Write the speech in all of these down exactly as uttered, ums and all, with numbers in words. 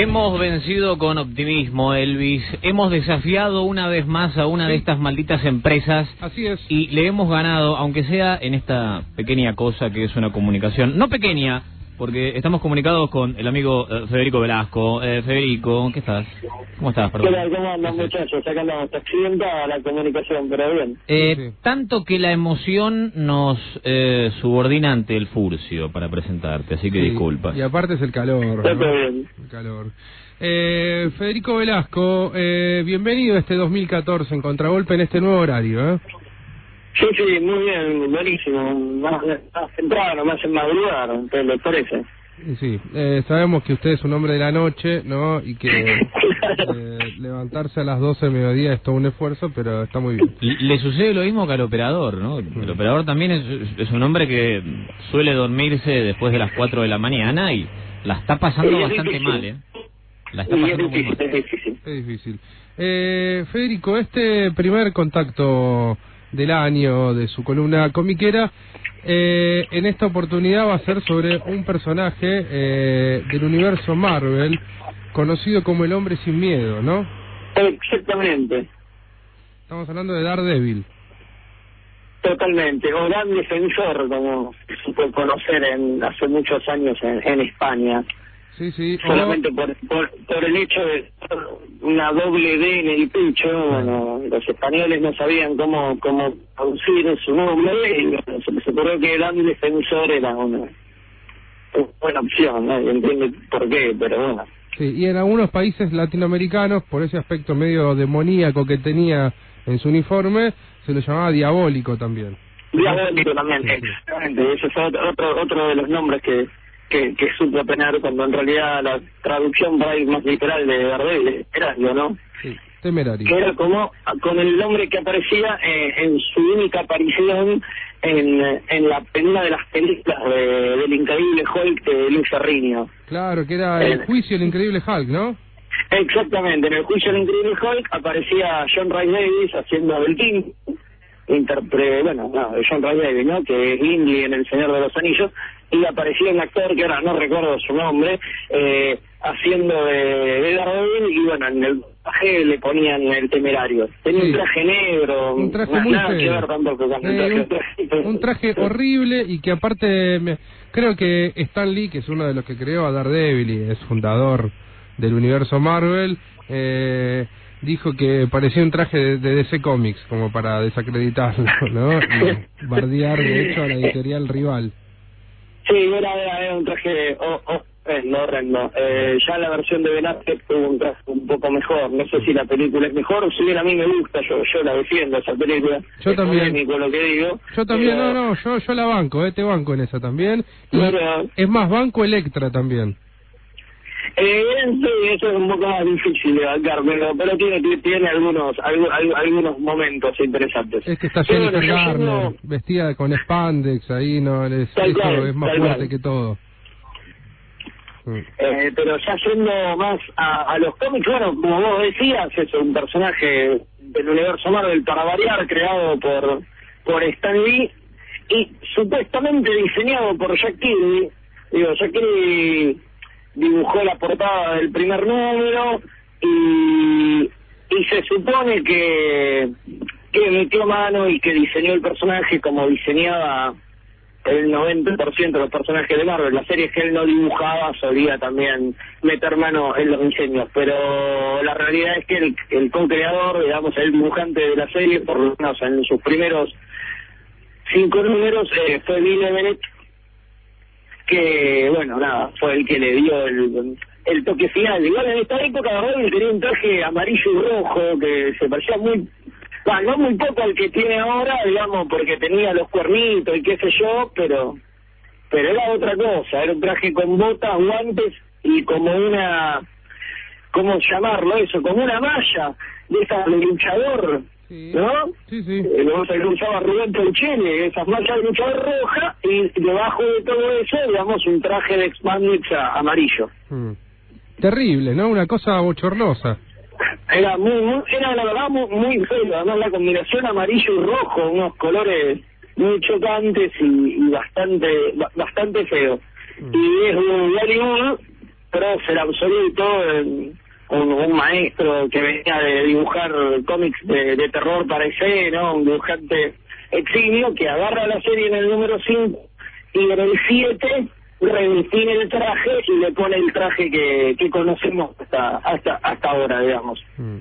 Hemos vencido con optimismo, Elvis. Hemos desafiado una vez más a una de estas malditas empresas. Así es. Y le hemos ganado, aunque sea en esta pequeña cosa que es una comunicación. No pequeña, porque estamos comunicados con el amigo eh, Federico Velasco. Eh, Federico, ¿qué estás? ¿Cómo estás? Perdón. ¿Qué tal? ¿Cómo andan, muchachos? Acá andamos. Está accidentada la comunicación, pero bien. Eh, Sí, sí. Tanto que la emoción nos eh, subordina ante el furcio para presentarte, así que Sí, disculpa. Y aparte es el calor, Está ¿no? todo bien. El calor. Eh, Federico Velasco, eh, bienvenido a este dos mil catorce en Contragolpe en este nuevo horario, ¿eh? Sí, sí, muy bien, buenísimo. Más, más temprano, más en madrugar, ¿te le parece? Y sí, eh, sabemos que usted es un hombre de la noche, ¿no? Y que eh, levantarse a las doce del mediodía es todo un esfuerzo, pero está muy bien. Le le sucede lo mismo que al operador, ¿no? El operador también es, es un hombre que suele dormirse después de las cuatro de la mañana y la está pasando Sí, es bastante difícil. mal, ¿eh? La está Y es pasando muy difícil, mal. es difícil. Es difícil. Eh, Federico, este primer contacto del año de su columna comiquera, eh, en esta oportunidad va a ser sobre un personaje eh, del universo Marvel, conocido como el Hombre Sin Miedo, ¿no? Exactamente, Estamos hablando de Daredevil. totalmente. O gran defensor, como se supo conocer en, hace muchos años en, en España. Sí, sí. o- Solamente por, por, por el hecho de una doble D en el pecho, bueno, los españoles no sabían cómo cómo traducir su nombre y bueno, se les ocurrió que gran defensor era una, una buena opción, ¿no? Entiendo por qué, pero bueno. Sí, y en algunos países latinoamericanos, por ese aspecto medio demoníaco que tenía en su uniforme, se lo llamaba diabólico también. Diabólico también, Sí, sí. exactamente, ese es otro, otro, otro de los nombres que, que, que supo tener, cuando en realidad la traducción por ahí más literal de Daredevil era, ¿no? Sí, temerario. Que era como con el nombre que aparecía eh, en su única aparición en, en, la, en una de las películas de, del increíble Hulk de Luis Ferrigno. Claro, que era el juicio del increíble Hulk, ¿no? Exactamente, en el juicio del increíble Hulk aparecía John Rhys Davies haciendo del King, interpre, bueno, no, John Rhys Davies, ¿no? Que es Gimli en El Señor de los Anillos, y aparecía un actor que ahora no recuerdo su nombre, eh, haciendo de, de Daredevil, y bueno, en el traje le ponían el temerario. Tenía Sí. un traje negro, Un traje na- muy nada que feo. ver tampoco con el Eh, traje. un, un traje horrible y que aparte me- creo que Stan Lee, que es uno de los que creó a Daredevil y es fundador del universo Marvel, eh, dijo que parecía un traje de, de D C Comics, como para desacreditarlo, ¿no? Y bardear de hecho a la editorial rival. Sí, era, era, era un traje oh, oh, horrendo, horrendo. Eh, ya la versión de Ben Affleck tuvo un traje un poco mejor. No sé si la película es mejor o si bien a mí me gusta, yo yo la defiendo esa película. Yo es también. polémico lo que digo. Yo también, pero- no, no, yo yo la banco, eh, te banco en esa también. Y Pero- es más, banco Electra también. Eh, sí, eso es un poco más difícil de bancar, pero, pero tiene, tiene, tiene algunos, algu- algu- algunos momentos interesantes. Es que está Pero Jennifer bueno, yo Garner, yendo- vestida con spandex, ahí no, es, Tal eso cual, es más tal fuerte cual. que todo. Mm. Eh, pero ya yendo más a, a los cómics, bueno, como vos decías, es un personaje del universo Marvel para variar, creado por por Stan Lee y supuestamente diseñado por Jack Kirby. Digo, Jack Kirby dibujó la portada del primer número y, y se supone que, que metió mano y que diseñó el personaje como diseñaba el noventa por ciento de los personajes de Marvel. Las series que él no dibujaba solía también meter mano en los diseños, pero la realidad es que el, el co-creador, digamos, el dibujante de la serie, por lo menos en sus primeros cinco números, eh, fue Bill Everett, que, bueno, nada, fue el que le dio el, el toque final. Igual en esta época, Daredevil tenía un traje amarillo y rojo que se parecía muy... Bah, no muy poco al que tiene ahora, digamos, porque tenía los cuernitos y qué sé yo, pero pero era otra cosa, era un traje con botas, guantes y como una, ¿cómo llamarlo eso? Como una malla de esa de luchador, Sí. ¿no? Sí, sí. Eh, Lo que usaba Rubén Pelchini, esas mallas de luchador roja, y debajo de todo eso, digamos, un traje de spandex a- amarillo. Mm. Terrible, ¿no? Una cosa bochornosa. Era muy, muy, era la verdad muy, muy feo, además la combinación amarillo y rojo, unos colores muy chocantes y, y bastante ba- bastante feos. Mm. Y es un Hollywood prócer absoluto, un, un maestro que venía de dibujar cómics de, de terror para ese, ¿no? Un dibujante eximio que agarra la serie en el número cinco y en el siete redefine el traje y le pone el traje que, que conocemos hasta hasta hasta ahora, digamos. Mm.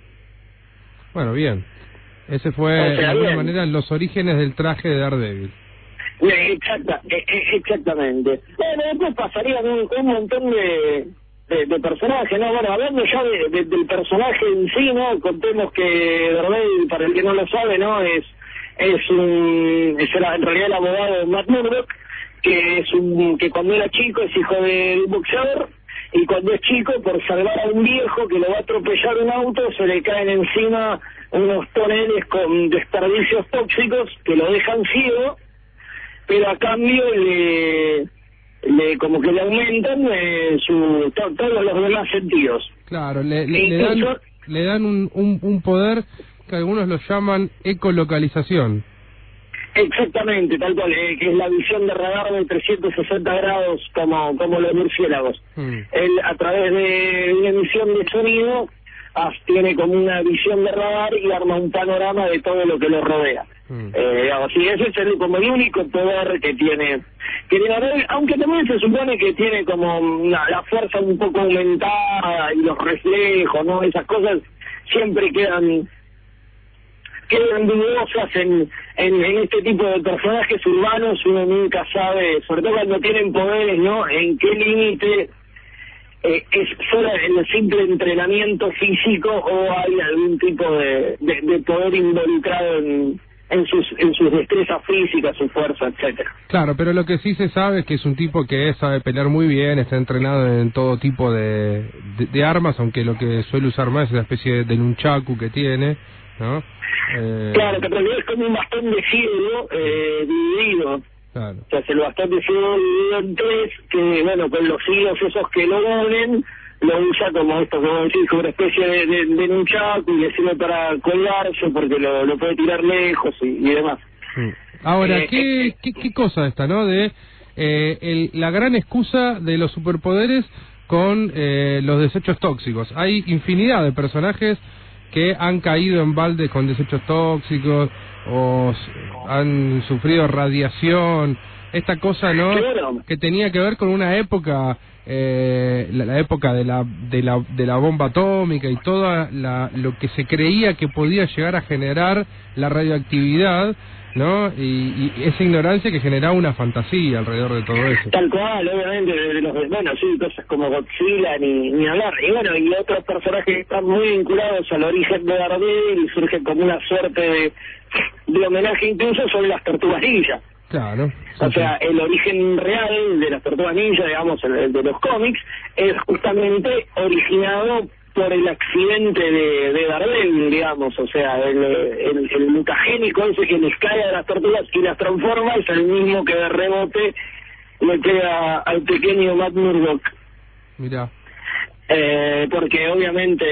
Bueno, bien. Ese fue, o sea, de alguna bien. manera, los orígenes del traje de Daredevil. Exacta, exactamente. Bueno, después pasarían un, un montón de, de, de personajes, ¿no? Bueno, hablando ya de, de, del personaje en sí, ¿no? Contemos que Daredevil, para el que no lo sabe, ¿no? Es es un es el, en realidad el abogado de Matt Murdock, que es un que cuando era chico es hijo de un boxeador, y cuando es chico, por salvar a un viejo que lo va a atropellar un auto, se le caen encima unos toneles con desperdicios tóxicos que lo dejan ciego, pero a cambio le, le como que le aumentan eh, su to, todos los demás sentidos. Claro, le, le, E le dan, incluso, le dan un, un, un poder que algunos lo llaman ecolocalización. exactamente, tal cual, eh, que es la visión de radar de trescientos sesenta grados como como los murciélagos. Mm. Él, a través de una emisión de sonido, as, tiene como una visión de radar y arma un panorama de todo lo que lo rodea. Mm. Eh, digamos, y ese es el, como el único poder que tiene, que tiene Daredevil, aunque también se supone que tiene como una, la fuerza un poco aumentada y los reflejos, ¿no? Esas cosas siempre quedan quedan dudosas en, en, en este tipo de personajes urbanos. Uno nunca sabe, sobre todo cuando tienen poderes, ¿no? En qué límite eh, es solo el simple entrenamiento físico o hay algún tipo de, de, de poder involucrado en, en sus en sus destrezas físicas, su fuerza, etcétera. Claro, pero lo que sí se sabe es que es un tipo que sabe pelear muy bien, está entrenado en todo tipo de, de, de armas, aunque lo que suele usar más es la especie de, de nunchaku que tiene, ¿no? Eh... Claro, que en realidad es como un bastón de ciego eh, dividido. Claro. O sea, el bastón de ciego dividido en tres, que bueno, con los hilos esos que lo unen, lo usa como esto, como decir, como una especie de, de, de nunchaku, y le sirve para colgarse porque lo, lo puede tirar lejos y, y demás. Ahora, Eh, ¿qué, eh, qué, qué cosa esta, no? De eh, el, la gran excusa de los superpoderes con eh, los desechos tóxicos. Hay infinidad de personajes que han caído en balde con desechos tóxicos o s- han sufrido radiación, esta cosa, ¿no? Claro. Que tenía que ver con una época, eh, la, la época de la, de la de la bomba atómica y toda la, lo que se creía que podía llegar a generar la radioactividad, ¿no? Y, y esa ignorancia que generaba una fantasía alrededor de todo eso. Tal cual, obviamente, de los, bueno, sí, cosas como Godzilla, ni, ni hablar. Y bueno, y otros personajes que están muy vinculados al origen de Daredevil y surgen como una suerte de, de homenaje incluso, son las Tortugas Ninja. Claro. Sí, O sea, sí. el origen real de las Tortugas Ninja, digamos, el, el de los cómics, es justamente originado por el accidente de, de Daredevil, digamos. O sea, el, el, el mutagénico ese que les cae a las tortugas y las transforma es el mismo que de rebote le pega al pequeño Matt Murdock. Mirá. Eh, porque obviamente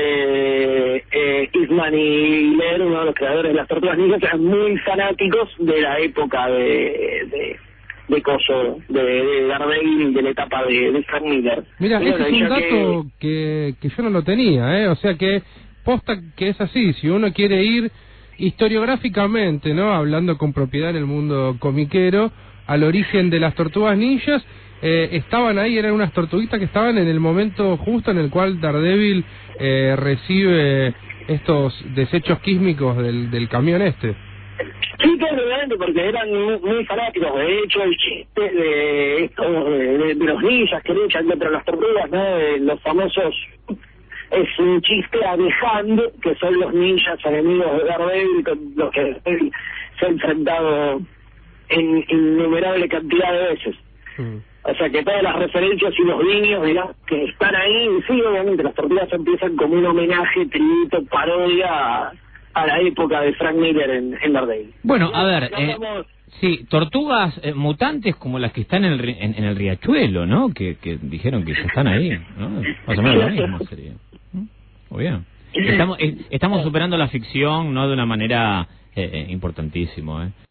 eh, Eastman y Ler, uno de los creadores de las Tortugas Ninja, eran muy fanáticos de la época de de, de Coso, de, de Daredevil, de la etapa de, de Frank Miller. Mira, Y ese bueno, es un ya dato que... que yo no lo tenía, ¿eh? O sea que posta que es así, si uno quiere ir historiográficamente, ¿no? Hablando con propiedad en el mundo comiquero, al origen de las tortugas ninjas, eh, estaban ahí, eran unas tortuguitas que estaban en el momento justo en el cual Daredevil eh, recibe estos desechos químicos del, del camión este. Sí, claro, obviamente, porque eran muy, muy fanáticos. De hecho, el chiste de estos, de, de, de los ninjas que luchan contra las tortugas, ¿no? De los famosos, es un chiste a The Hand, que son los ninjas enemigos de Daredevil, con los que Daredevil se ha enfrentado en innumerable cantidad de veces. Mm. O sea que todas las referencias y los guiños, digamos, que están ahí, sí, obviamente las tortugas empiezan como un homenaje, tributo, parodia a, a la época de Frank Miller en, en Daredevil. Bueno, a ver, Acá eh, estamos- sí, tortugas eh, mutantes como las que están en el, ri- en, en el riachuelo, ¿no? Que, que dijeron que ya están ahí, ¿no? Más o menos lo mismo sería. ¿Mm? Muy bien. Estamos, eh, estamos superando la ficción, ¿no? De una manera eh, eh, importantísimo, ¿eh?